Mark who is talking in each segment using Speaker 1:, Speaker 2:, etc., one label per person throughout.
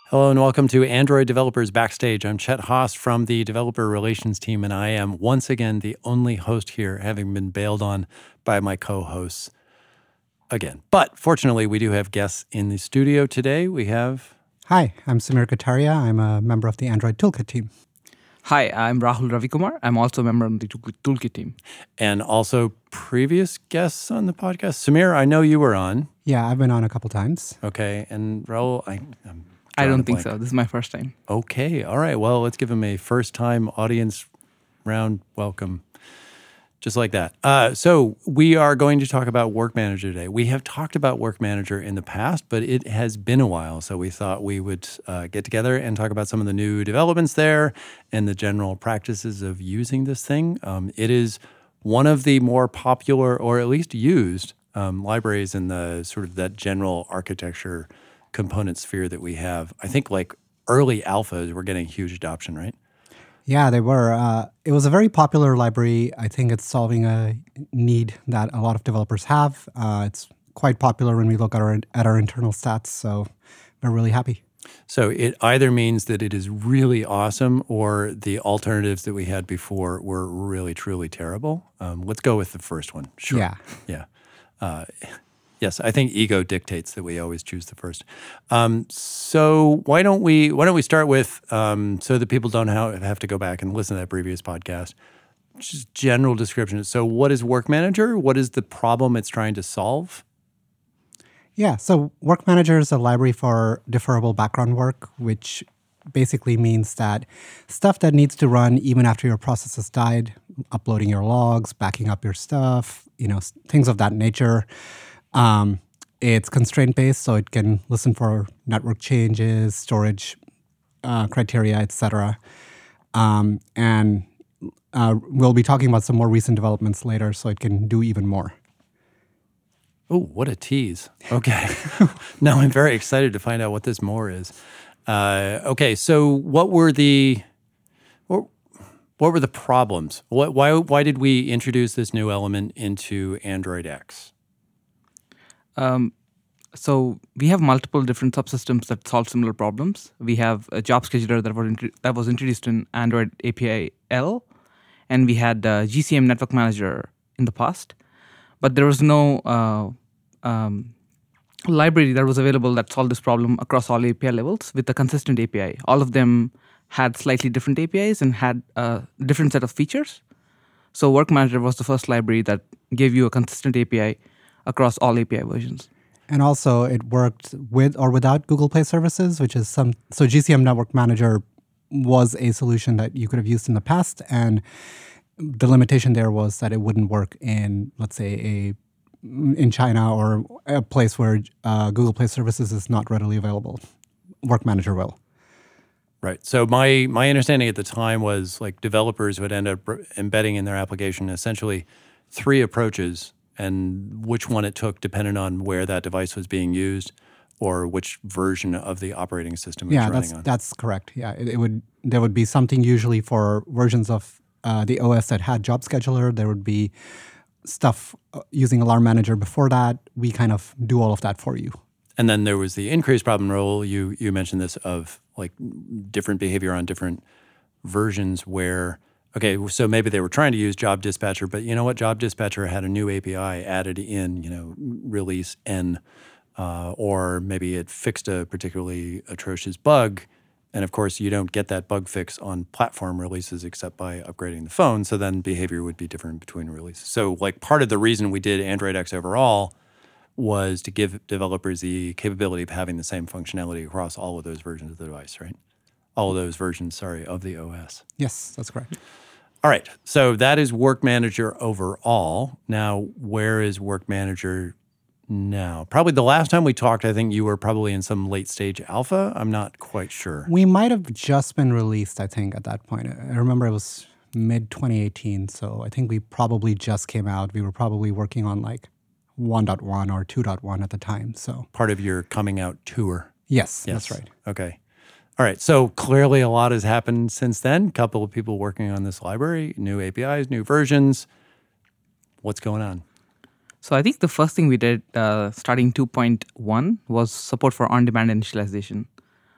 Speaker 1: Hello and welcome to Android Developers Backstage. I'm Chet Haas from the Developer Relations team, and I am once again the only host here, having been bailed on by my co-hosts again. But fortunately, we do have guests in the studio today. We have...
Speaker 2: Hi, I'm Samir Kataria. I'm a member of the Android Toolkit team.
Speaker 3: Hi, I'm Rahul Ravikumar. I'm also a member of the Toolkit team.
Speaker 1: And also previous guests on the podcast. Samir, I know you were on.
Speaker 2: Yeah, I've been on a couple times.
Speaker 1: Okay, and Rahul,
Speaker 3: I don't think so. This is my first time.
Speaker 1: Okay. All right. Well, let's give him a first-time audience round welcome. Just like that. So we are going to talk about Work Manager today. We have talked about Work Manager in the past, but it has been a while. So we thought we would get together and talk about some of the new developments there and the general practices of using this thing. It is one of the more popular, or at least used, libraries in the sort of that general architecture component sphere that we have. I think like early alphas were getting huge adoption, right?
Speaker 2: Yeah, they were. It was a very popular library. I think it's solving a need that a lot of developers have. It's quite popular when we look at our internal stats, so we're really happy.
Speaker 1: So it either means that it is really awesome or the alternatives that we had before were really, truly terrible. Let's go with the first one. Sure.
Speaker 2: Yeah.
Speaker 1: Yes, I think ego dictates that we always choose the first. So why don't we start with, so that people don't have to go back and listen to that previous podcast, just general description. So what is Work Manager? What is the problem it's trying to solve?
Speaker 2: Yeah, so Work Manager is a library for deferrable background work, which basically means that stuff that needs to run even after your process has died, uploading your logs, backing up your stuff, things of that nature. It's constraint-based, so it can listen for network changes, storage criteria, etc. And we'll be talking about some more recent developments later, so it can do even more.
Speaker 1: Oh, what a tease. Okay. Now I'm very excited to find out what this more is. Okay, so what were the problems? Why did we introduce this new element into Android X?
Speaker 3: So we have multiple different subsystems that solve similar problems. We have a job scheduler that was introduced in Android API L, and we had GCM Network Manager in the past. But there was no library that was available that solved this problem across all API levels with a consistent API. All of them had slightly different APIs and had a different set of features. So Work Manager was the first library that gave you a consistent API across all API versions.
Speaker 2: And also it worked with or without Google Play services, which is so GCM Network Manager was a solution that you could have used in the past. And the limitation there was that it wouldn't work in, let's say, in China or a place where Google Play services is not readily available. Work Manager will.
Speaker 1: Right. So my understanding at the time was like developers would end up embedding in their application essentially three approaches, and which one it took depended on where that device was being used or which version of the operating system it was running on.
Speaker 2: Yeah, that's correct. Yeah, there would be something usually for versions of the OS that had Job Scheduler. There would be stuff using Alarm Manager before that. We kind of do all of that for you.
Speaker 1: And then there was the increased problem role. You mentioned this of like different behavior on different versions where, okay, so maybe they were trying to use Job Dispatcher, but you know what? Job Dispatcher had a new API added in, release N, or maybe it fixed a particularly atrocious bug. And of course, you don't get that bug fix on platform releases except by upgrading the phone. So then behavior would be different between releases. So like part of the reason we did Android X overall was to give developers the capability of having the same functionality across all of those versions of the device, right? All of those versions, of the OS.
Speaker 2: Yes, that's correct.
Speaker 1: All right, so that is Work Manager overall. Now, where is Work Manager now? Probably the last time we talked, I think you were probably in some late stage alpha. I'm not quite sure.
Speaker 2: We might have just been released, I think, at that point. I remember it was mid-2018, so I think we probably just came out. We were probably working on like 1.1 or 2.1 at the time. So
Speaker 1: part of your coming out tour.
Speaker 2: Yes, that's right.
Speaker 1: Okay. All right. So clearly a lot has happened since then. A couple of people working on this library, new APIs, new versions. What's going on?
Speaker 3: So I think the first thing we did starting 2.1 was support for on-demand initialization.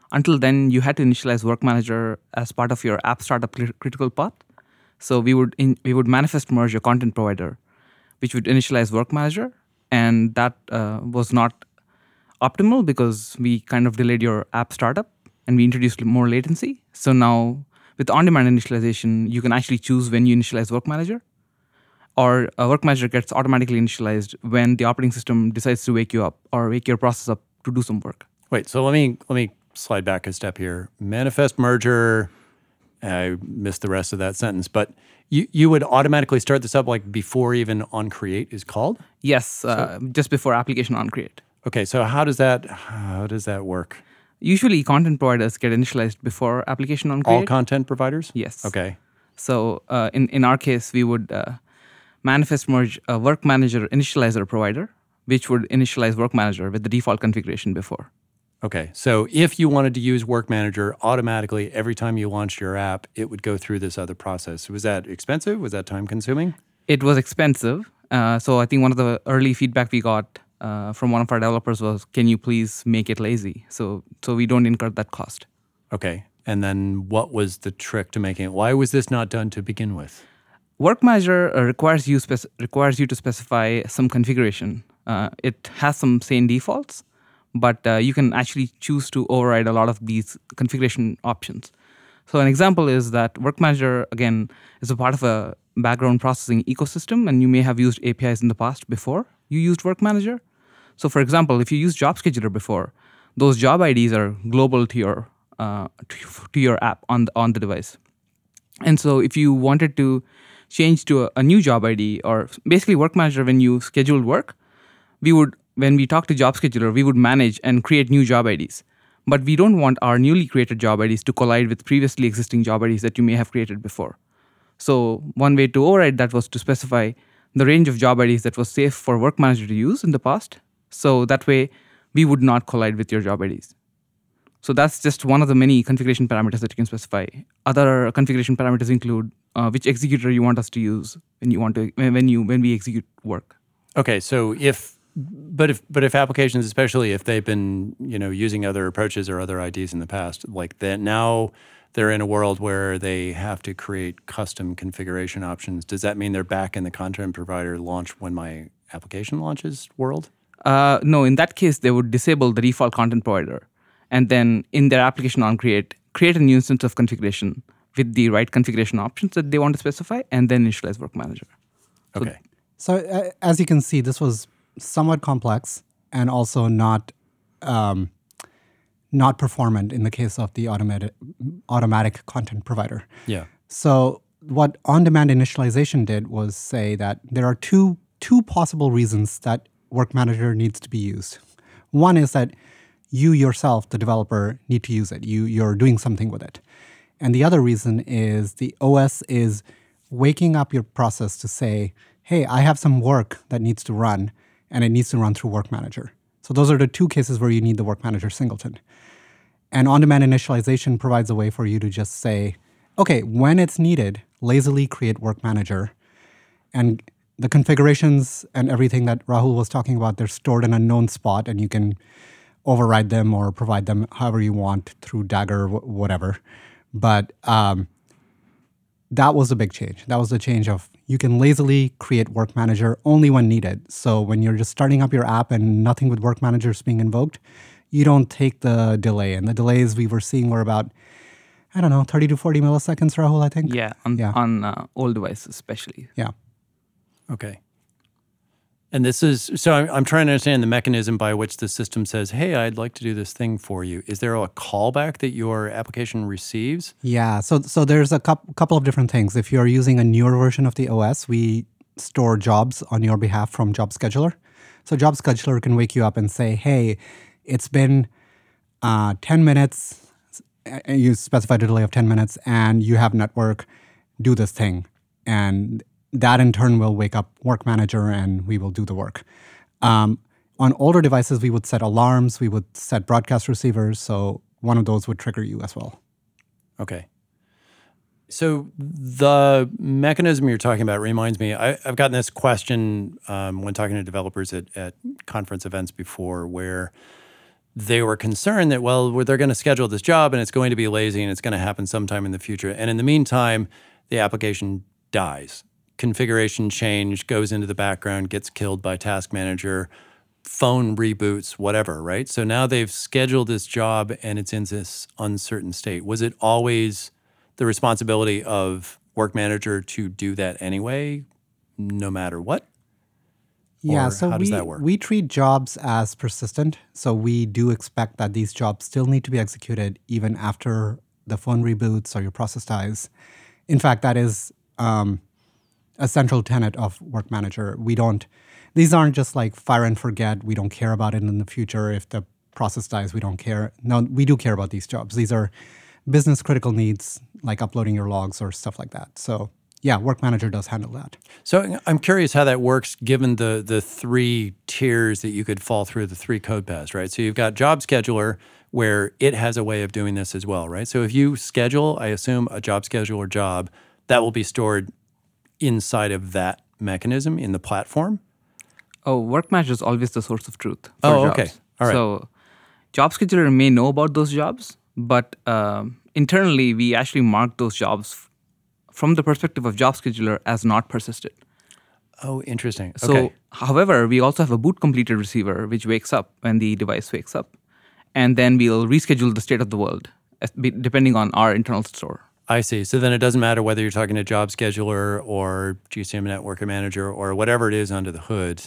Speaker 3: Until then, you had to initialize Work Manager as part of your app startup critical path. So we would manifest merge your content provider, which would initialize Work Manager, and that was not optimal because we kind of delayed your app startup and we introduced more latency. So now with on-demand initialization, you can actually choose when you initialize Work Manager, or Work Manager gets automatically initialized when the operating system decides to wake you up or wake your process up to do some work.
Speaker 1: Wait, so let me slide back a step here. Manifest merger. I missed the rest of that sentence, but you would automatically start this up like before even onCreate is called?
Speaker 3: Yes, just before application onCreate.
Speaker 1: Okay, so how does that work?
Speaker 3: Usually, content providers get initialized before application onCreate.
Speaker 1: All content providers?
Speaker 3: Yes.
Speaker 1: Okay.
Speaker 3: So in our case, we would manifest merge a Work Manager initializer provider, which would initialize Work Manager with the default configuration before.
Speaker 1: Okay, so if you wanted to use Work Manager automatically every time you launched your app, it would go through this other process. Was that expensive? Was that time consuming?
Speaker 3: It was expensive. So I think one of the early feedback we got from one of our developers was, can you please make it lazy so we don't incur that cost?
Speaker 1: Okay, and then what was the trick to making it? Why was this not done to begin with?
Speaker 3: Work Manager requires you to specify some configuration. It has some sane defaults, but you can actually choose to override a lot of these configuration options. So an example is that Work Manager, again, is a part of a background processing ecosystem, and you may have used APIs in the past before you used Work Manager. So for example, if you used Job Scheduler before, those job IDs are global to your app on the device. And so if you wanted to change to a new job ID, or basically Work Manager, when you scheduled work, when we talk to Job Scheduler, we would manage and create new job IDs. But we don't want our newly created job IDs to collide with previously existing job IDs that you may have created before. So one way to override that was to specify the range of job IDs that was safe for Work Manager to use in the past. So that way, we would not collide with your job IDs. So that's just one of the many configuration parameters that you can specify. Other configuration parameters include which executor you want us to use when we execute work.
Speaker 1: Okay, so if applications, especially if they've been using other approaches or other IDs in the past, like that, now they're in a world where they have to create custom configuration options. Does that mean they're back in the content provider launch when my application launches world?
Speaker 3: No, in that case, they would disable the default content provider, and then in their application onCreate, create a new instance of configuration with the right configuration options that they want to specify, and then initialize Work Manager.
Speaker 1: Okay.
Speaker 2: So as you can see, this was somewhat complex and also not performant in the case of the automatic content provider.
Speaker 1: Yeah.
Speaker 2: So what on-demand initialization did was say that there are two possible reasons that Work Manager needs to be used. One is that you yourself, the developer, need to use it. You're doing something with it. And the other reason is the OS is waking up your process to say, hey, I have some work that needs to run, and it needs to run through Work Manager. So those are the two cases where you need the Work Manager singleton. And on-demand initialization provides a way for you to just say, okay, when it's needed, lazily create Work Manager. And the configurations and everything that Rahul was talking about, they're stored in a known spot, and you can override them or provide them however you want through Dagger, whatever. But that was a big change. That was the change of you can lazily create Work Manager only when needed. So when you're just starting up your app and nothing with Work Manager is being invoked, you don't take the delay. And the delays we were seeing were about, 30 to 40 milliseconds, Rahul, I think.
Speaker 3: Yeah, on old devices especially.
Speaker 2: Yeah.
Speaker 1: Okay. And this is, so I'm trying to understand the mechanism by which the system says, hey, I'd like to do this thing for you. Is there a callback that your application receives?
Speaker 2: Yeah, so there's a couple of different things. If you're using a newer version of the OS, we store jobs on your behalf from Job Scheduler. So Job Scheduler can wake you up and say, hey, it's been 10 minutes, you specified a delay of 10 minutes, and you have network, do this thing. And that in turn will wake up Work Manager and we will do the work. On older devices, we would set alarms, we would set broadcast receivers, so one of those would trigger you as well.
Speaker 1: Okay. So the mechanism you're talking about reminds me, I've gotten this question when talking to developers at conference events before, where they were concerned that, well, they're going to schedule this job and it's going to be lazy and it's going to happen sometime in the future. And in the meantime, the application dies. Configuration change goes into the background, gets killed by task manager, phone reboots, whatever, right? So now they've scheduled this job and it's in this uncertain state. Was it always the responsibility of Work Manager to do that anyway, no matter what?
Speaker 2: Yeah,
Speaker 1: Or
Speaker 2: so
Speaker 1: how does that work?
Speaker 2: we treat jobs as persistent. So we do expect that these jobs still need to be executed even after the phone reboots or your process dies. In fact, that is a central tenet of Work Manager. These aren't just like fire and forget. We don't care about it in the future. If the process dies, we don't care. No, we do care about these jobs. These are business critical needs like uploading your logs or stuff like that. So yeah, Work Manager does handle that.
Speaker 1: So I'm curious how that works given the three tiers that you could fall through, the three code paths, right? So you've got Job Scheduler, where it has a way of doing this as well, right? So if you schedule, I assume, a Job Scheduler job, that will be stored inside of that mechanism in the platform?
Speaker 3: Oh, Work Manager is always the source of truth for
Speaker 1: Oh,
Speaker 3: jobs.
Speaker 1: okay. All right.
Speaker 3: So Job Scheduler may know about those jobs, but internally we actually mark those jobs from the perspective of Job Scheduler as not persisted.
Speaker 1: Oh, interesting.
Speaker 3: So,
Speaker 1: Okay.
Speaker 3: however, we also have a boot completed receiver which wakes up when the device wakes up, and then we'll reschedule the state of the world depending on our internal store.
Speaker 1: I see. So then it doesn't matter whether you're talking to Job Scheduler or GCM Network Manager or whatever it is under the hood.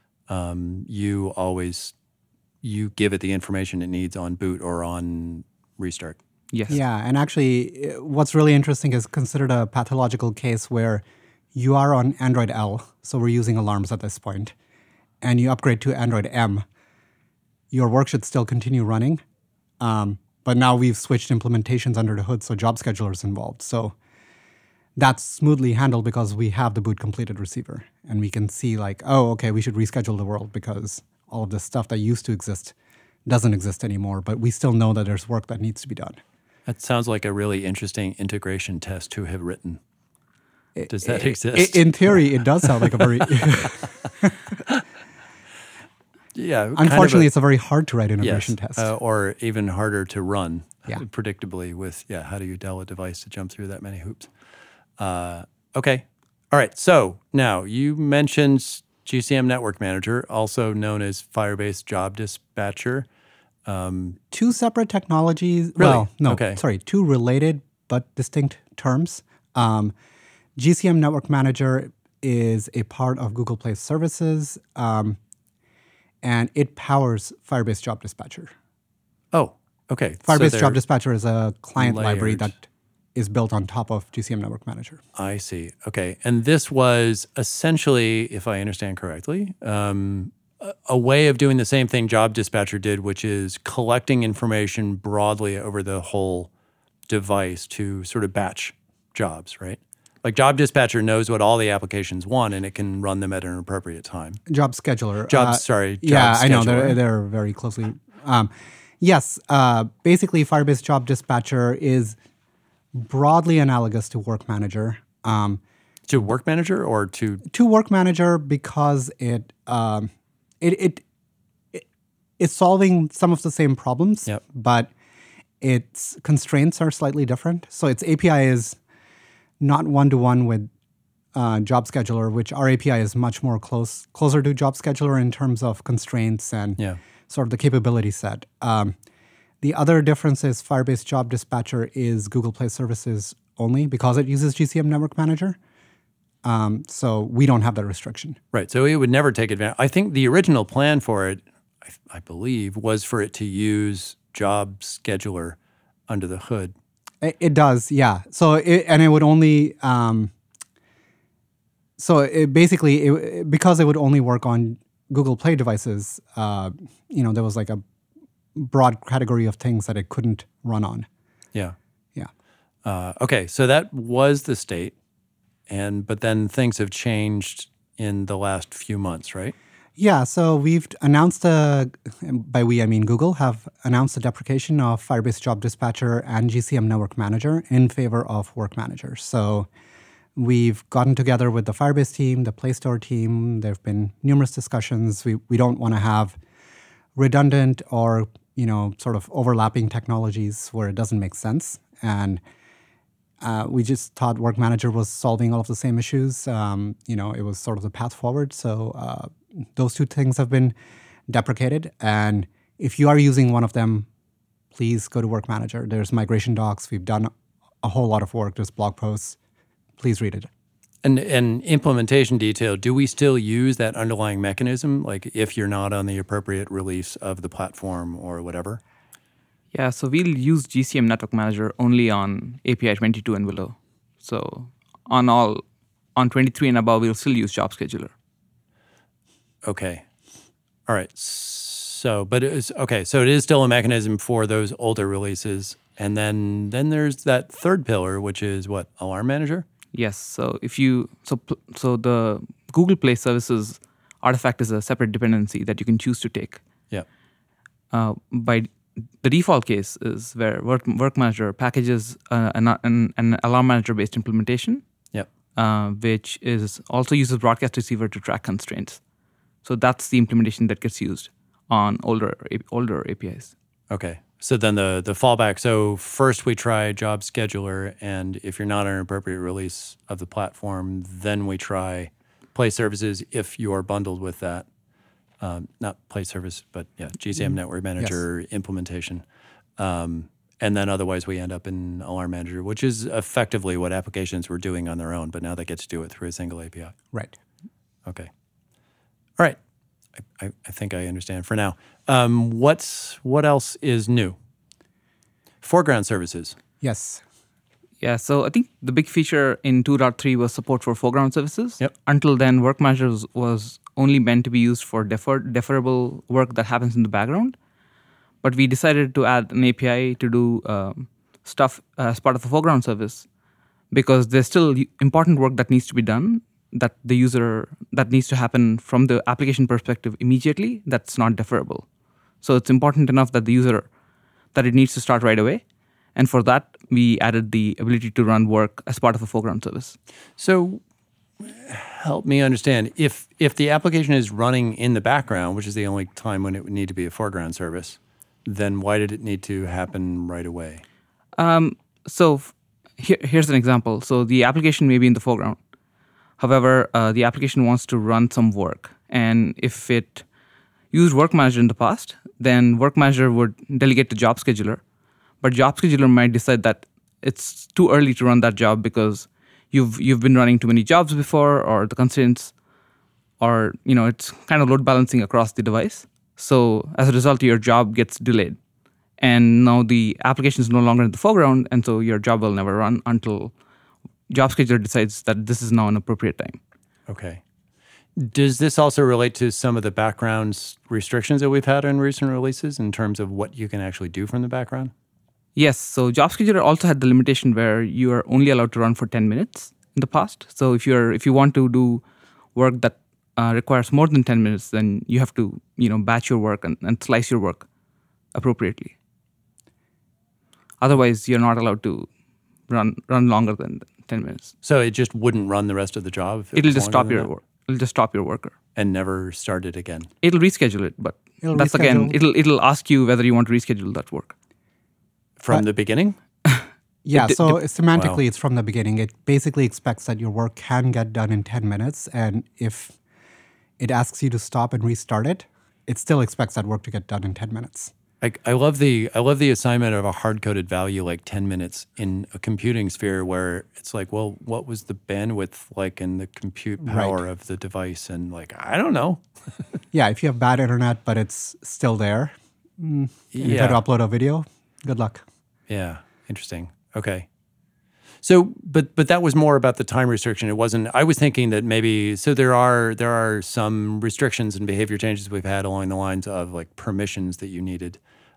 Speaker 1: You give it the information it needs on boot or on restart.
Speaker 3: Yes.
Speaker 2: Yeah, and actually, what's really interesting is considered a pathological case where you are on Android L, so we're using alarms at this point, and you upgrade to Android M. Your work should still continue running, but now we've switched implementations under the hood, so Job Scheduler is involved. So that's smoothly handled because we have the boot completed receiver, and we can see like, oh, okay, we should reschedule the world because all of this stuff that used to exist doesn't exist anymore, but we still know that there's work that needs to be done.
Speaker 1: That sounds like a really interesting integration test to have written. Does that exist?
Speaker 2: In theory, it does sound like a very...
Speaker 1: Yeah. kind of
Speaker 2: Unfortunately, it's a very hard to write integration test.
Speaker 1: or even harder to run
Speaker 2: Yeah.
Speaker 1: predictably with, how do you tell a device to jump through that many hoops? Okay. All right. So now you mentioned GCM Network Manager, also known as Firebase Job Dispatcher.
Speaker 2: Two separate technologies.
Speaker 1: Really?
Speaker 2: Well, no,
Speaker 1: Okay.
Speaker 2: sorry, two related but distinct terms. GCM Network Manager is a part of Google Play Services, and it powers Firebase Job Dispatcher.
Speaker 1: Oh, okay.
Speaker 2: Firebase
Speaker 1: So
Speaker 2: Job
Speaker 1: they're-
Speaker 2: Dispatcher is a client library
Speaker 1: layered.
Speaker 2: that is built on top of GCM Network Manager.
Speaker 1: I see. Okay. And this was essentially, if I understand correctly, a way of doing the same thing Job Dispatcher did, which is collecting information broadly over the whole device to sort of batch jobs, right? Like Job Dispatcher knows what all the applications want and it can run them at an appropriate time.
Speaker 2: Job Scheduler.
Speaker 1: Job
Speaker 2: Yeah, I know.
Speaker 1: Scheduler.
Speaker 2: They're very closely. Yes, basically, Firebase Job Dispatcher is broadly analogous to Work Manager.
Speaker 1: To Work Manager or to
Speaker 2: To Work Manager because it's solving some of the same problems,
Speaker 1: Yep.
Speaker 2: but its constraints are slightly different. So its API is not one-to-one with Job Scheduler, which our API is much more closer to Job Scheduler in terms of constraints and sort of the capability set. The other difference is Firebase Job Dispatcher is Google Play Services only because it uses GCM Network Manager. So we don't have that restriction.
Speaker 1: Right. So it would never take advantage. I think the original plan for it, I believe, was for it to use Job Scheduler under the hood.
Speaker 2: It does, yeah. So it would only because it would only work on Google Play devices. There was like a broad category of things that it couldn't run on.
Speaker 1: Yeah.
Speaker 2: Yeah.
Speaker 1: Okay. So that was the state, but then things have changed in the last few months, right?
Speaker 2: Yeah, so we've announced, by we I mean Google, have announced the deprecation of Firebase Job Dispatcher and GCM Network Manager in favor of Work Manager. So we've gotten together with the Firebase team, the Play Store team. There have been numerous discussions. We don't want to have redundant or sort of overlapping technologies where it doesn't make sense. And we just thought Work Manager was solving all of the same issues. It was sort of the path forward. So those two things have been deprecated. And if you are using one of them, please go to Work Manager. There's migration docs. We've done a whole lot of work. There's blog posts. Please read it.
Speaker 1: And implementation detail, do we still use that underlying mechanism? Like if you're not on the appropriate release of the platform or whatever?
Speaker 3: Yeah, so we'll use GCM Network Manager only on API 22 and below. So on 23 and above, we'll still use Job Scheduler.
Speaker 1: Okay. All right. So it is still a mechanism for those older releases. And then there's that third pillar, which is what? Alarm Manager?
Speaker 3: Yes. So so the Google Play Services artifact is a separate dependency that you can choose to take.
Speaker 1: Yeah.
Speaker 3: By the default case is where Work Manager packages an Alarm Manager based implementation.
Speaker 1: Yep.
Speaker 3: Which also uses Broadcast Receiver to track constraints. So that's the implementation that gets used on older APIs.
Speaker 1: Okay. So then the fallback. So first we try Job Scheduler, and if you're not on an appropriate release of the platform, then we try Play Services if you are bundled with that. Not Play Service, but yeah, GCM Network Manager implementation. And then otherwise we end up in Alarm Manager, which is effectively what applications were doing on their own, but now they get to do it through a single API.
Speaker 2: Right.
Speaker 1: Okay. All right. I think I understand for now. What else is new? Foreground services.
Speaker 2: Yes.
Speaker 3: Yeah, so I think the big feature in 2.3 was support for foreground services.
Speaker 1: Yep.
Speaker 3: Until then, Work Manager was only meant to be used for deferrable work that happens in the background. But we decided to add an API to do stuff as part of a foreground service because there's still important work that needs to be done that needs to happen from the application perspective immediately. That's not deferrable. So it's important enough that that it needs to start right away. And for that, we added the ability to run work as part of a foreground service.
Speaker 1: So help me understand, if the application is running in the background, which is the only time when it would need to be a foreground service, then why did it need to happen right away?
Speaker 3: Here's an example. So the application may be in the foreground. However, the application wants to run some work. And if it used Work Manager in the past, then Work Manager would delegate to Job Scheduler. But Job Scheduler might decide that it's too early to run that job because you've been running too many jobs before, or the constraints, or it's kind of load balancing across the device. So as a result, your job gets delayed. And now the application is no longer in the foreground, and so your job will never run until Job Scheduler decides that this is now an appropriate time.
Speaker 1: Okay. Does this also relate to some of the background restrictions that we've had in recent releases in terms of what you can actually do from the background?
Speaker 3: Yes. So Job Scheduler also had the limitation where you are only allowed to run for 10 minutes in the past. So if you want to do work that requires more than 10 minutes, then you have to batch your work and slice your work appropriately. Otherwise, you're not allowed to run longer than 10 minutes.
Speaker 1: So it just wouldn't run the rest of the job?
Speaker 3: It'll just stop your work. It'll just stop your worker.
Speaker 1: And never start it again?
Speaker 3: It'll reschedule it, but it'll ask you whether you want to reschedule that work.
Speaker 1: From the beginning?
Speaker 2: Yeah, semantically, It's from the beginning. It basically expects that your work can get done in 10 minutes. And if it asks you to stop and restart it, it still expects that work to get done in 10 minutes.
Speaker 1: I love the assignment of a hard-coded value like 10 minutes in a computing sphere where it's like, well, what was the bandwidth like in the compute power of the device? And like, I don't know.
Speaker 2: Yeah, if you have bad internet, but it's still there, and you try to upload a video, good luck.
Speaker 1: Yeah, interesting. Okay. So, but that was more about the time restriction. It wasn't. I was thinking that maybe there are some restrictions and behavior changes we've had along the lines of like permissions that you needed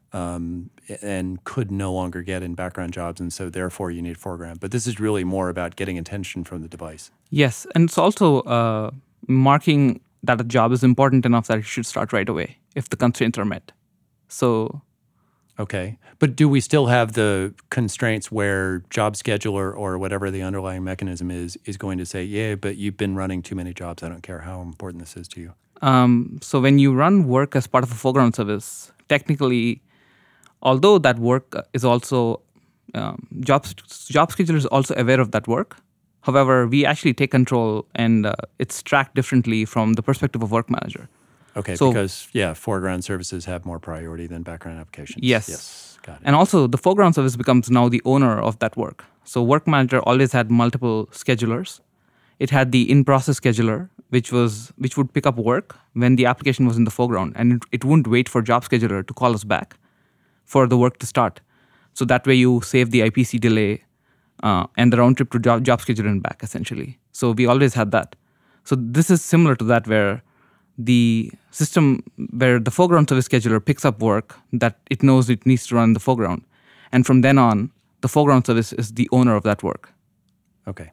Speaker 1: and could no longer get in background jobs, and so therefore you need foreground. But this is really more about getting attention from the device.
Speaker 3: Yes, and it's also marking that a job is important enough that it should start right away if the constraints are met. So.
Speaker 1: Okay. But do we still have the constraints where Job Scheduler or whatever the underlying mechanism is going to say, yeah, but you've been running too many jobs. I don't care how important this is to you.
Speaker 3: So when you run work as part of a foreground service, technically Although that work is also job scheduler is also aware of that work. However, we actually take control, and it's tracked differently from the perspective of work manager.
Speaker 1: Okay,
Speaker 3: So-
Speaker 1: because foreground services have more priority than background applications.
Speaker 3: Yes.
Speaker 1: Got it.
Speaker 3: And also, the foreground service becomes now the owner of that work. So work manager always had multiple schedulers. It had the in-process scheduler, which would pick up work when the application was in the foreground, and it wouldn't wait for job scheduler to call us back for the work to start. So that way you save the IPC delay and the round trip to job scheduler and back, essentially. So we always had that. So this is similar to that, where the system, where the foreground service scheduler picks up work that it knows it needs to run in the foreground. And from then on, the foreground service is the owner of that work.
Speaker 1: Okay.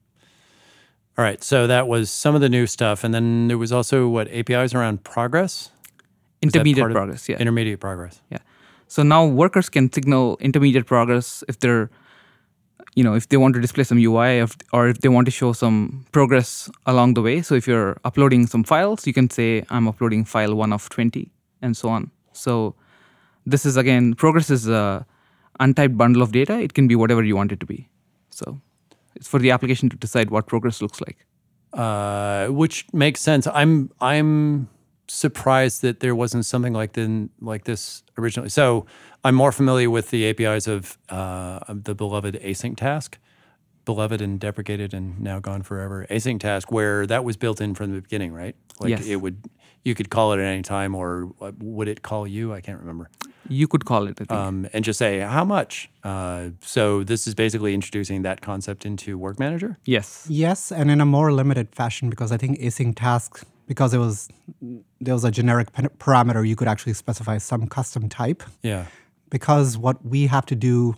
Speaker 1: All right. So that was some of the new stuff. And then there was also, APIs around progress? Was that
Speaker 3: Intermediate
Speaker 1: part of-
Speaker 3: progress, yeah.
Speaker 1: Intermediate progress.
Speaker 3: Yeah. So now workers can signal intermediate progress if they're, if they want to display some UI or if they want to show some progress along the way. So if you're uploading some files, you can say, I'm uploading file 1 of 20 and so on. So this is, again, progress is a untyped bundle of data. It can be whatever you want it to be. So it's for the application to decide what progress looks like.
Speaker 1: Which makes sense. I'm surprised that there wasn't something like this originally. So I'm more familiar with the APIs of the beloved async task, beloved and deprecated and now gone forever async task, where that was built in from the beginning, right?
Speaker 3: Yes.
Speaker 1: You could call it at any time, or would it call you? I can't remember.
Speaker 3: You could call it, I think.
Speaker 1: And just say how much. So this is basically introducing that concept into Work Manager.
Speaker 3: Yes.
Speaker 2: Yes, and in a more limited fashion, because I think async tasks, because there was a generic parameter, you could actually specify some custom type.
Speaker 1: Yeah.
Speaker 2: Because what we have to do,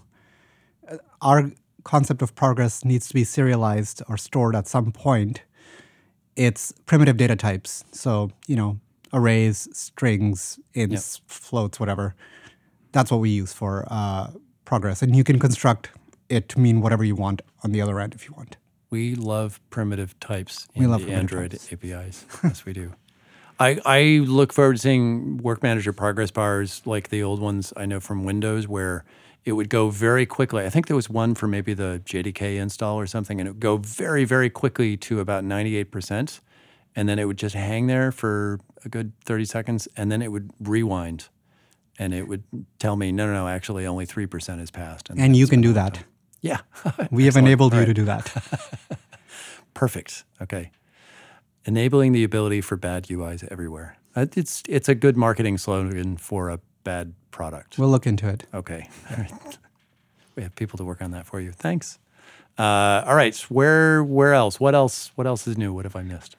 Speaker 2: our concept of progress needs to be serialized or stored at some point. It's primitive data types. So, arrays, strings, ints, floats, whatever. That's what we use for progress. And you can construct it to mean whatever you want on the other end if you want.
Speaker 1: We love primitive types
Speaker 2: We
Speaker 1: in
Speaker 2: love
Speaker 1: the
Speaker 2: primitive
Speaker 1: Android
Speaker 2: types.
Speaker 1: APIs. Yes, we do. I look forward to seeing Work Manager progress bars like the old ones I know from Windows, where it would go very quickly. I think there was one for maybe the JDK install or something, and it would go very, very quickly to about 98%. And then it would just hang there for a good 30 seconds, and then it would rewind. And it would tell me, no, actually only 3% has passed.
Speaker 2: And you
Speaker 1: that's
Speaker 2: can
Speaker 1: when
Speaker 2: do
Speaker 1: it
Speaker 2: that.
Speaker 1: went down. Yeah.
Speaker 2: We have
Speaker 1: Excellent.
Speaker 2: enabled
Speaker 1: All
Speaker 2: you
Speaker 1: right.
Speaker 2: to do that.
Speaker 1: Perfect. Okay. Enabling the ability for bad UIs everywhere. It's a good marketing slogan for a bad product.
Speaker 2: We'll look into it.
Speaker 1: Okay. All right. We have people to work on that for you. Thanks. All right. Where else? What else is new? What have I missed?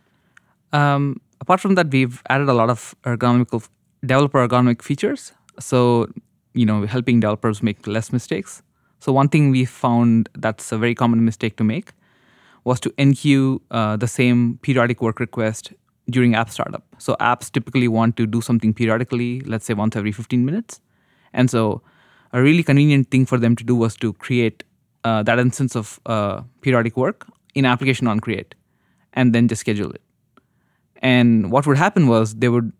Speaker 3: Apart from that, we've added a lot of developer ergonomic features. So, helping developers make less mistakes. So one thing we found that's a very common mistake to make was to enqueue the same periodic work request during app startup. So apps typically want to do something periodically, let's say once every 15 minutes. And so a really convenient thing for them to do was to create that instance of periodic work in application on create and then just schedule it. And what would happen was they would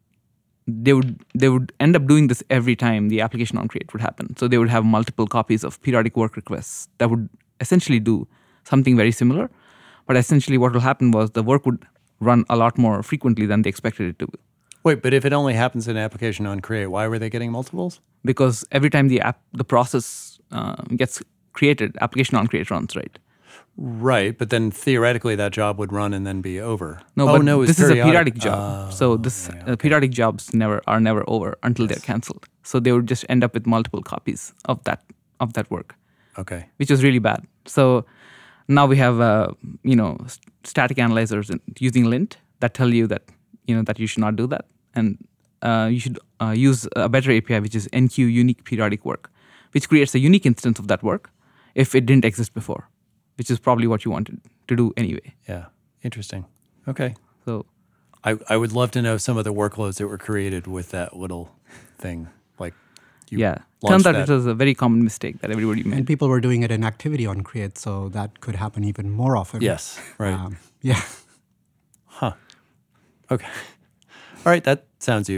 Speaker 3: end up doing this every time the application on create would happen. So they would have multiple copies of periodic work requests that would essentially do something very similar. But essentially what will happen was the work would run a lot more frequently than they expected it to.
Speaker 1: Wait, but if it only happens in application on create, why were they getting multiples?
Speaker 3: Because every time the process gets created, application on create runs, right?
Speaker 1: Right, but then theoretically that job would run and then be over.
Speaker 3: No,
Speaker 1: oh,
Speaker 3: but
Speaker 1: no, it's
Speaker 3: this is a
Speaker 1: periodic.
Speaker 3: periodic job. So periodic jobs are never over until they're canceled. So they would just end up with multiple copies of that work.
Speaker 1: Okay.
Speaker 3: Which was really bad. So now we have static analyzers using lint that tell you that that you should not do that, and you should use a better API, which is enqueue unique periodic work, which creates a unique instance of that work if it didn't exist before, which is probably what you wanted to do anyway.
Speaker 1: Yeah, interesting. Okay.
Speaker 3: So
Speaker 1: I would love to know some of the workloads that were created with that little thing. Like,
Speaker 3: turns out it was a very common mistake that everybody made.
Speaker 2: And people were doing it in activity on create, so that could happen even more often.
Speaker 1: Yes, right.
Speaker 2: Yeah.
Speaker 1: Huh. Okay. All right, that sounds useful.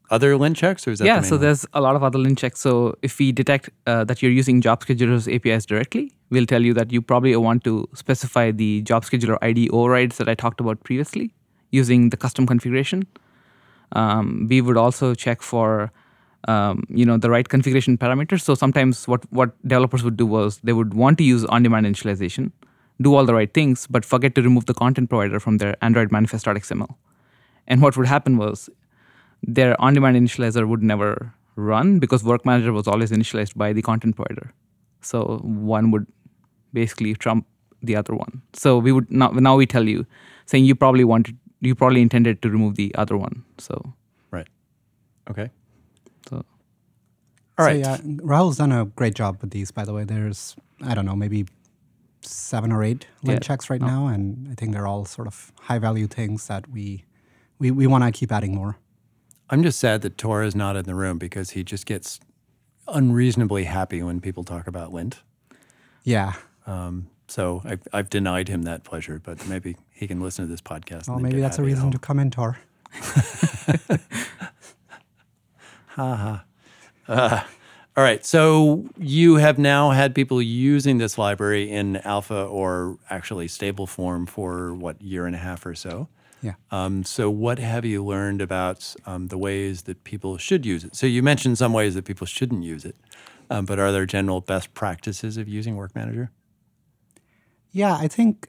Speaker 1: other lint checks, or is that
Speaker 3: Yeah,
Speaker 1: the main
Speaker 3: so
Speaker 1: one?
Speaker 3: there's a lot of other lint checks. So if we detect that you're using job schedulers APIs directly, we'll tell you that you probably want to specify the job scheduler ID overrides that I talked about previously using the custom configuration. We would also check for the right configuration parameters. So sometimes what developers would do was they would want to use on-demand initialization, do all the right things, but forget to remove the content provider from their Android manifest.xml. And what would happen was their on-demand initializer would never run because Work Manager was always initialized by the content provider. So one would basically trump the other one. So we would now we tell you, saying you probably intended to remove the other one. So
Speaker 1: Right. Okay.
Speaker 3: so
Speaker 1: All right.
Speaker 2: So yeah, Rahul's done a great job with these, by the way. There's, I don't know, maybe 7 or 8 lint
Speaker 3: Yeah.
Speaker 2: checks right now, and I think they're all sort of high-value things that we want to keep adding more.
Speaker 1: I'm just sad that Tor is not in the room because he just gets unreasonably happy when people talk about lint.
Speaker 2: Yeah.
Speaker 1: So I've denied him that pleasure, but maybe he can listen to this podcast.
Speaker 2: Well,
Speaker 1: and then
Speaker 2: maybe
Speaker 1: get
Speaker 2: that's a
Speaker 1: happy at
Speaker 2: reason
Speaker 1: home.
Speaker 2: to come in, Tor.
Speaker 1: All right. So you have now had people using this library in alpha or actually stable form for what, year and a half or so?
Speaker 2: Yeah.
Speaker 1: So what have you learned about the ways that people should use it? So you mentioned some ways that people shouldn't use it, but are there general best practices of using Work Manager?
Speaker 2: Yeah, I think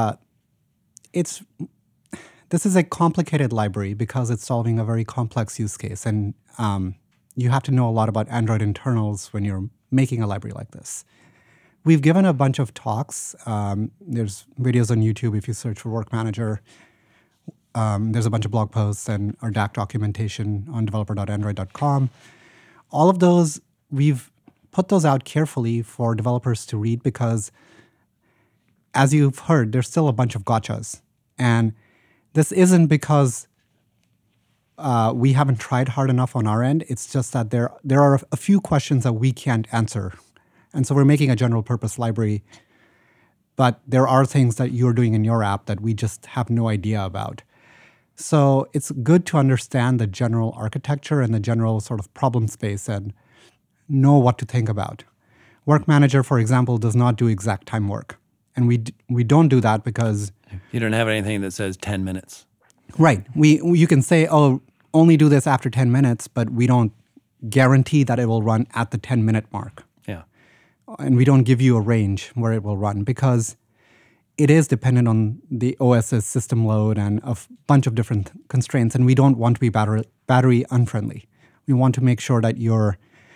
Speaker 2: this is a complicated library because it's solving a very complex use case, and you have to know a lot about Android internals when you're making a library like this. We've given a bunch of talks. There's videos on YouTube if you search for Work Manager. There's a bunch of blog posts and our DAC documentation on developer.android.com. All of those, we've put those out carefully for developers to read because, as you've heard, there's still a bunch of gotchas. And this isn't because we haven't tried hard enough on our end. It's just that there are a few questions that we can't answer. And so we're making a general purpose library, but there are things that you're doing in your app that we just have no idea about. So it's good to understand the general architecture and the general sort of problem space and know what to think about. Work Manager, for example, does not do exact time work. And we don't do that because...
Speaker 1: You don't have anything that says 10 minutes.
Speaker 2: Right. You can say, oh, only do this after 10 minutes, but we don't guarantee that it will run at the 10-minute mark.
Speaker 1: Yeah.
Speaker 2: And we don't give you a range where it will run because it is dependent on the OS's system load and a bunch of different constraints. And we don't want to be battery unfriendly. We want to make sure that you're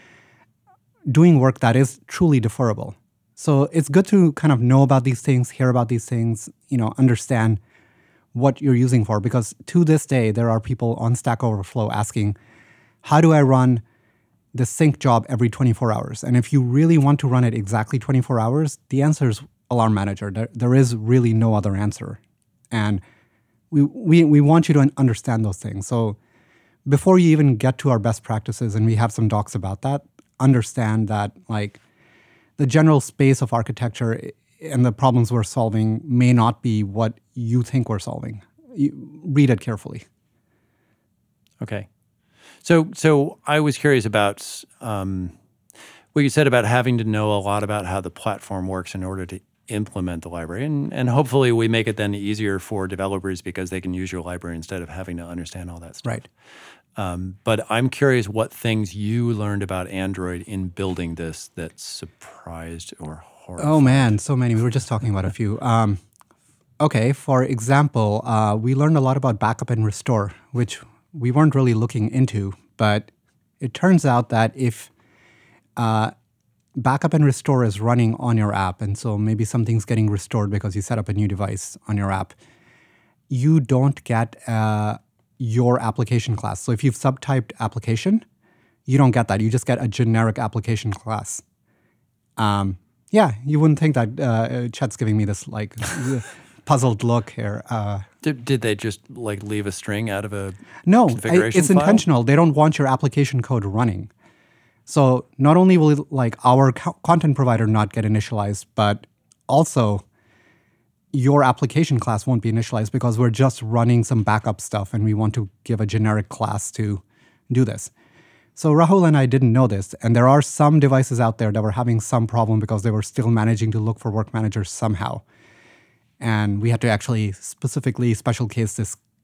Speaker 2: doing work that is truly deferrable. So it's good to kind of know about these things, hear about these things, understand what you're using for. Because to this day, there are people on Stack Overflow asking, how do I run the sync job every 24 hours? And if you really want to run it exactly 24 hours, the answer is Alarm Manager. There is really no other answer. And we want you to understand those things. So before you even get to our best practices, and we have some docs about that, understand that the general space of architecture and the problems we're solving may not be what you think we're solving. Read it carefully.
Speaker 1: Okay. So I was curious about what you said about having to know a lot about how the platform works in order to implement the library. And hopefully we make it then easier for developers because they can use your library instead of having to understand all that stuff.
Speaker 2: Right.
Speaker 1: But I'm curious what things you learned about Android in building this that surprised or horrified.
Speaker 2: Oh, man, so many. We were just talking about a few. Okay, for example, we learned a lot about backup and restore, which we weren't really looking into. But it turns out that if backup and restore is running on your app, and so maybe something's getting restored because you set up a new device on your app, you don't get your application class. So if you've subtyped application, you don't get that. You just get a generic application class. Yeah, you wouldn't think that Chet's giving me this puzzled look here.
Speaker 1: Did they just leave a string out of a
Speaker 2: No,
Speaker 1: configuration
Speaker 2: it's
Speaker 1: file?
Speaker 2: intentional. They don't want your application code running. So not only will our content provider not get initialized, but also your application class won't be initialized because we're just running some backup stuff and we want to give a generic class to do this. So Rahul and I didn't know this, and there are some devices out there that were having some problem because they were still managing to look for work managers somehow. And we had to actually specifically special case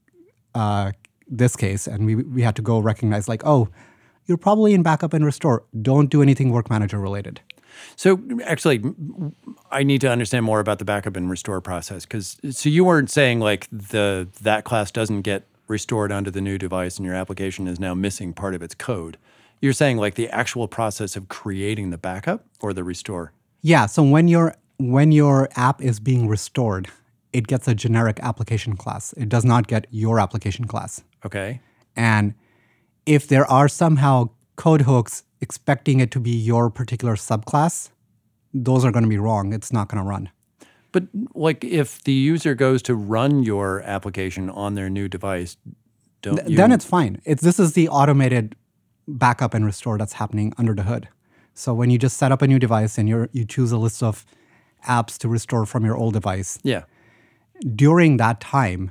Speaker 2: this case, and we had to go recognize like, oh, you're probably in backup and restore. Don't do anything work manager related.
Speaker 1: So actually, I need to understand more about the backup and restore process so you weren't saying like that class doesn't get restored onto the new device and your application is now missing part of its code. You're saying like the actual process of creating the backup or the restore?
Speaker 2: Yeah. So when your app is being restored, it gets a generic application class. It does not get your application class.
Speaker 1: Okay.
Speaker 2: And if there are somehow code hooks expecting it to be your particular subclass, those are going to be wrong. It's not going to run.
Speaker 1: But like if the user goes to run your application on their new device,
Speaker 2: then it's fine. This is the automated backup and restore that's happening under the hood. So when you just set up a new device and you choose a list of apps to restore from your old device,
Speaker 1: yeah,
Speaker 2: during that time,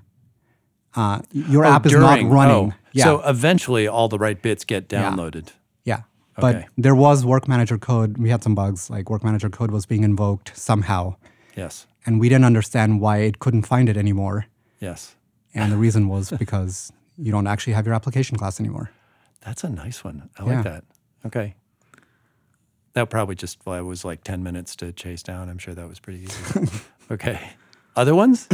Speaker 2: your app is not running. Yeah.
Speaker 1: So eventually all the right bits get downloaded.
Speaker 2: Yeah. But there was work manager code. We had some bugs, like work manager code was being invoked somehow.
Speaker 1: Yes.
Speaker 2: And we didn't understand why it couldn't find it anymore.
Speaker 1: Yes.
Speaker 2: And the reason was because you don't actually have your application class anymore.
Speaker 1: That's a nice one. I like that. Okay. That probably just was like 10 minutes to chase down. I'm sure that was pretty easy. Okay. Other ones?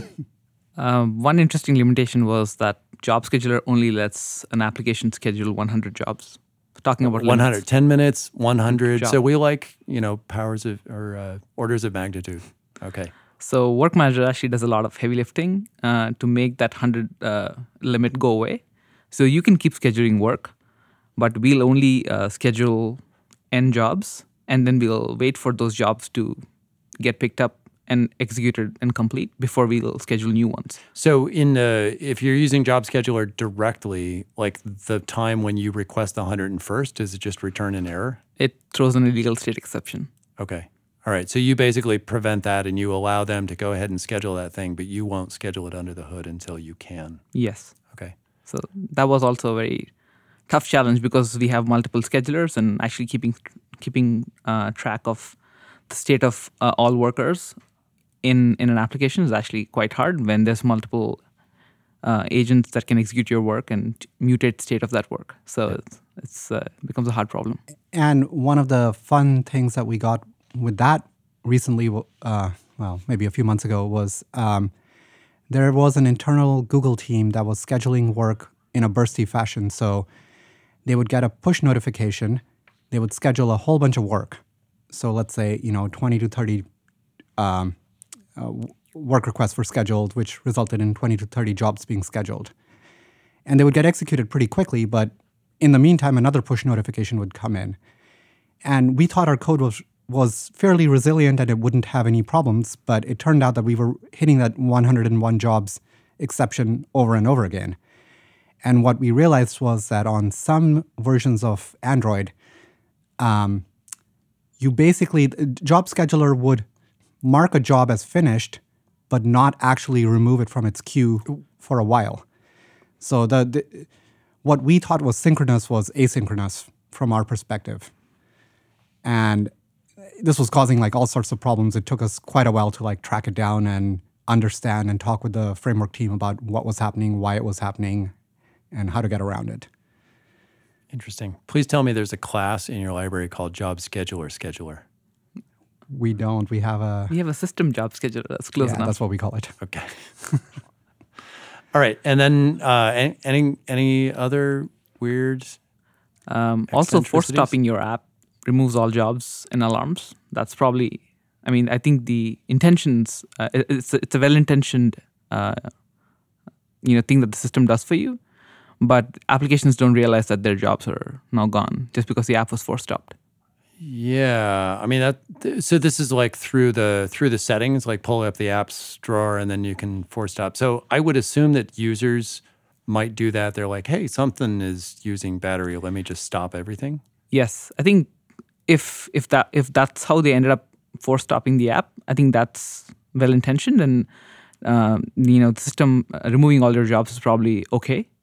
Speaker 3: One interesting limitation was that Job Scheduler only lets an application schedule 100 jobs. Talking about
Speaker 1: 100,
Speaker 3: limits.
Speaker 1: 10 minutes, 100.
Speaker 3: Job.
Speaker 1: So we like, powers of or orders of magnitude. Okay.
Speaker 3: So Work Manager actually does a lot of heavy lifting to make that 100 limit go away. So you can keep scheduling work, but we'll only schedule N jobs, and then we'll wait for those jobs to get picked up and executed and complete before we'll schedule new ones.
Speaker 1: So if you're using Job Scheduler directly, like the time when you request the 101st, does it just return an error?
Speaker 3: It throws an illegal state exception.
Speaker 1: Okay. All right. So you basically prevent that and you allow them to go ahead and schedule that thing, but you won't schedule it under the hood until you can.
Speaker 3: Yes.
Speaker 1: Okay.
Speaker 3: So that was also a very tough challenge because we have multiple schedulers, and actually keeping track of the state of all workers in an application is actually quite hard when there's multiple agents that can execute your work and mutate state of that work. So it's becomes a hard problem.
Speaker 2: And one of the fun things that we got with that recently, maybe a few months ago, was there was an internal Google team that was scheduling work in a bursty fashion. So they would get a push notification. They would schedule a whole bunch of work. So let's say, 20 to 30 work requests were scheduled, which resulted in 20 to 30 jobs being scheduled. And they would get executed pretty quickly, but in the meantime, another push notification would come in. And we thought our code was fairly resilient and it wouldn't have any problems, but it turned out that we were hitting that 101 jobs exception over and over again. And what we realized was that on some versions of Android, Job Scheduler would mark a job as finished, but not actually remove it from its queue for a while. So what we thought was synchronous was asynchronous from our perspective. And this was causing like all sorts of problems. It took us quite a while to like track it down and understand and talk with the framework team about what was happening, why it was happening, and how to get around it.
Speaker 1: Interesting. Please tell me there's a class in your library called Job Scheduler.
Speaker 2: We don't. We have a
Speaker 3: system job scheduler. That's close enough.
Speaker 2: That's what we call it.
Speaker 1: Okay. All right. And then any other weird
Speaker 3: also, force stopping your app removes all jobs and alarms. That's probably, I think the intentions, it's a well-intentioned thing that the system does for you, but applications don't realize that their jobs are now gone just because the app was force stopped.
Speaker 1: Yeah, so this is like through the settings, like pull up the apps drawer and then you can force stop. So I would assume that users might do that. They're like, hey, something is using battery. Let me just stop everything.
Speaker 3: Yes, I think if that's how they ended up force stopping the app, I think that's well intentioned, and the system removing all your jobs is probably okay.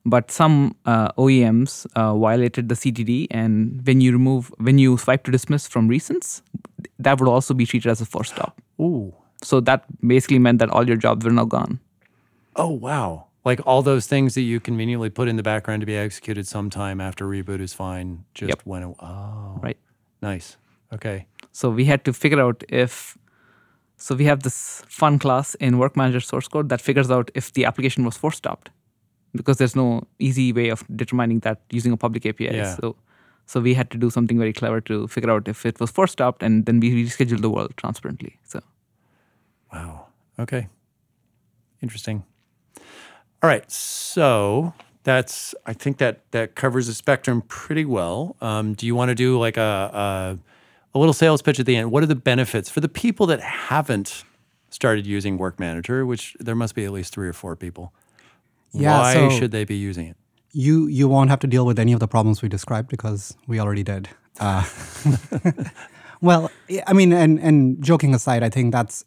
Speaker 3: But some OEMs violated the CTD, and when you swipe to dismiss from recents, that would also be treated as a forced stop.
Speaker 1: Ooh.
Speaker 3: So that basically meant that all your jobs were now gone.
Speaker 1: Oh, wow. Like all those things that you conveniently put in the background to be executed sometime after reboot is fine just went away. Oh.
Speaker 3: Right.
Speaker 1: Nice. Okay.
Speaker 3: So we had to figure out so we have this fun class in Work Manager source code that figures out if the application was force stopped, because there's no easy way of determining that using a public API.
Speaker 1: Yeah.
Speaker 3: So we had to do something very clever to figure out if it was force stopped, and then we rescheduled the world transparently. So.
Speaker 1: Wow. Okay. Interesting. All right. So I think that covers the spectrum pretty well. Do you want to do like a little sales pitch at the end? What are the benefits for the people that haven't started using Work Manager, which there must be at least 3 or 4 people?
Speaker 2: Yeah,
Speaker 1: Why
Speaker 2: so
Speaker 1: should they be using it?
Speaker 2: You won't have to deal with any of the problems we described because we already did. Well, I mean, and joking aside, I think that's.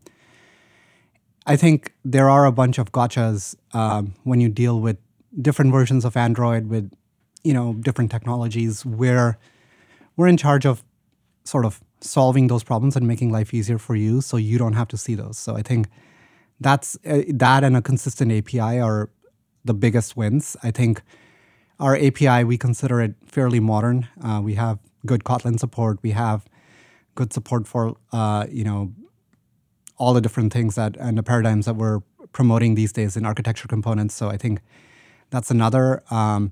Speaker 2: I think there are a bunch of gotchas when you deal with different versions of Android with, different technologies where we're in charge of sort of solving those problems and making life easier for you, so you don't have to see those. So I think that's that and a consistent API are the biggest wins. I think our API, we consider it fairly modern. We have good Kotlin support. We have good support for all the different things and the paradigms that we're promoting these days in architecture components. So I think that's another.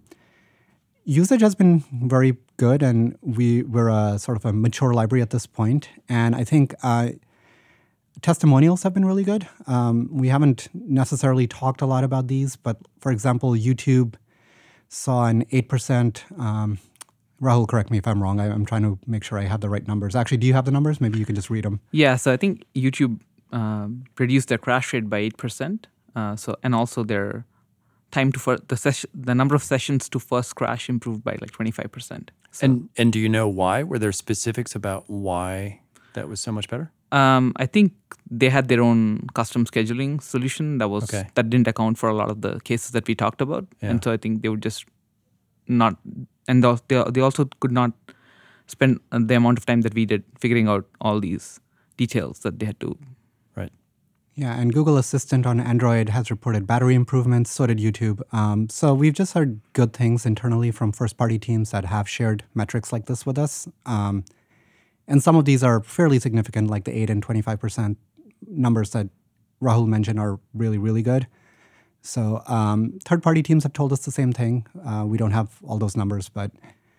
Speaker 2: Usage has been very good, and we're a sort of a mature library at this point. And I think testimonials have been really good. We haven't necessarily talked a lot about these, but for example, YouTube saw an 8%. Rahul, correct me if I'm wrong. I'm trying to make sure I have the right numbers. Actually, do you have the numbers? Maybe you can just read them.
Speaker 3: Yeah, so I think YouTube reduced their crash rate by 8%. And also their time to the number of sessions to first crash improved by like 25%. So,
Speaker 1: and do you know why? Were there specifics about why that was so much better?
Speaker 3: I think they had their own custom scheduling solution that didn't account for a lot of the cases that we talked about, and so I think they would just not, and they also could not spend the amount of time that we did figuring out all these details that they had to.
Speaker 1: Right.
Speaker 2: Yeah, and Google Assistant on Android has reported battery improvements. So did YouTube. So we've just heard good things internally from first-party teams that have shared metrics like this with us. And some of these are fairly significant, like the 8 and 25% numbers that Rahul mentioned are really, really good. So third-party teams have told us the same thing. We don't have all those numbers, but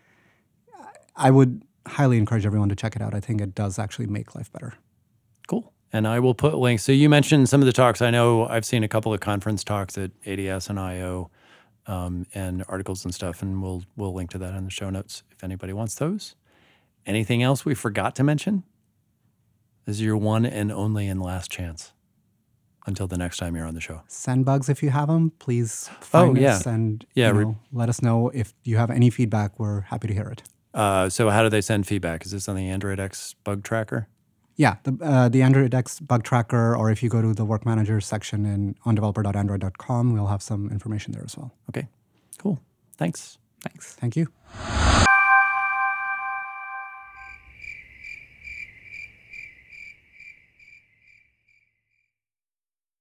Speaker 2: I would highly encourage everyone to check it out. I think it does actually make life better.
Speaker 1: Cool. And I will put links. So you mentioned some of the talks. I know I've seen a couple of conference talks at ADS and I/O and articles and stuff, and we'll link to that in the show notes if anybody wants those. Anything else we forgot to mention? This is your one and only and last chance until the next time you're on the show.
Speaker 2: Send bugs if you have them. Please find us and let us know if you have any feedback. We're happy to hear it.
Speaker 1: So how do they send feedback? Is this on the Android X bug tracker?
Speaker 2: Yeah, the Android X bug tracker, or if you go to the Work Manager section on developer.android.com, we'll have some information there as well.
Speaker 1: Okay, cool. Thanks.
Speaker 3: Thanks.
Speaker 2: Thank you.